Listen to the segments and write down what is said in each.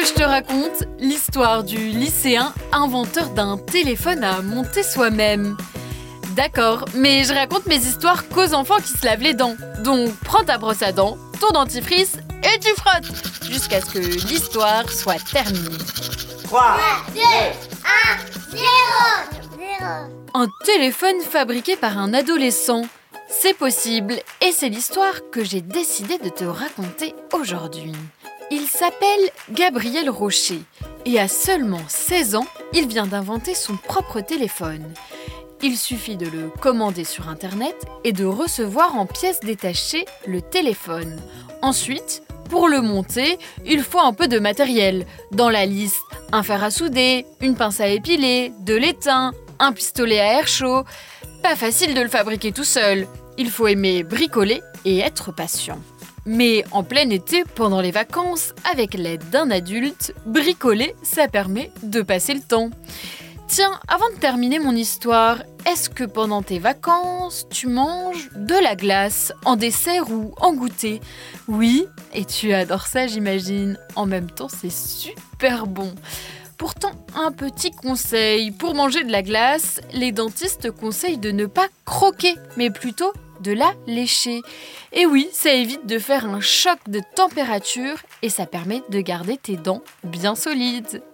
que je te raconte l'histoire du lycéen inventeur d'un téléphone à monter soi-même. D'accord, mais je raconte mes histoires qu'aux enfants qui se lavent les dents. Donc prends ta brosse à dents, ton dentifrice et tu frottes jusqu'à ce que l'histoire soit terminée. 3, 2, 1, 0. Un téléphone fabriqué par un adolescent. C'est possible et c'est l'histoire que j'ai décidé de te raconter aujourd'hui. Il s'appelle Gabriel Rocher et à seulement 16 ans, il vient d'inventer son propre téléphone. Il suffit de le commander sur Internet et de recevoir en pièces détachées le téléphone. Ensuite, pour le monter, il faut un peu de matériel. Dans la liste, un fer à souder, une pince à épiler, de l'étain, un pistolet à air chaud. Pas facile de le fabriquer tout seul. Il faut aimer bricoler et être patient. Mais en plein été, pendant les vacances, avec l'aide d'un adulte, bricoler, ça permet de passer le temps. Tiens, avant de terminer mon histoire, est-ce que pendant tes vacances, tu manges de la glace en dessert ou en goûter ? Oui, et tu adores ça, j'imagine. En même temps, c'est super bon. Pourtant, un petit conseil, pour manger de la glace, les dentistes conseillent de ne pas croquer, mais plutôt de la lécher. Et oui, ça évite de faire un choc de température et ça permet de garder tes dents bien solides.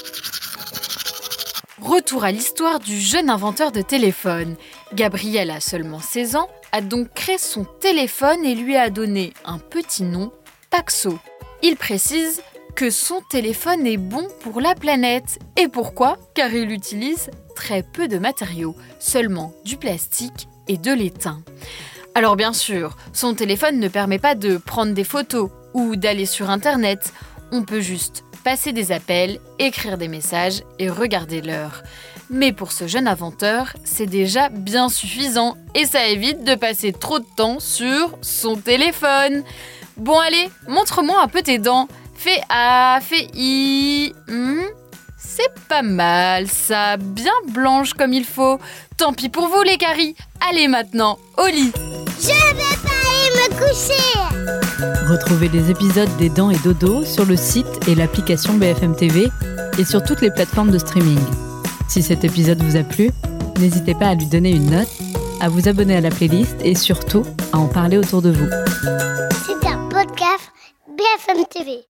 Retour à l'histoire du jeune inventeur de téléphone. Gabriel a seulement 16 ans, a donc créé son téléphone et lui a donné un petit nom, Paxo. Il précise que son téléphone est bon pour la planète. Et pourquoi ? Car il utilise très peu de matériaux, seulement du plastique et de l'étain. Alors bien sûr, son téléphone ne permet pas de prendre des photos ou d'aller sur Internet. On peut juste passer des appels, écrire des messages et regarder l'heure. Mais pour ce jeune inventeur, c'est déjà bien suffisant et ça évite de passer trop de temps sur son téléphone. Bon allez, montre-moi un peu tes dents. Fais A, fais I. C'est pas mal ça, bien blanche comme il faut. Tant pis pour vous les caries. Allez maintenant, au lit. Je vais pas aller me coucher. Retrouvez les épisodes des Dents et Dodo sur le site et l'application BFM TV et sur toutes les plateformes de streaming. Si cet épisode vous a plu, n'hésitez pas à lui donner une note, à vous abonner à la playlist et surtout à en parler autour de vous. C'est un podcast BFM TV.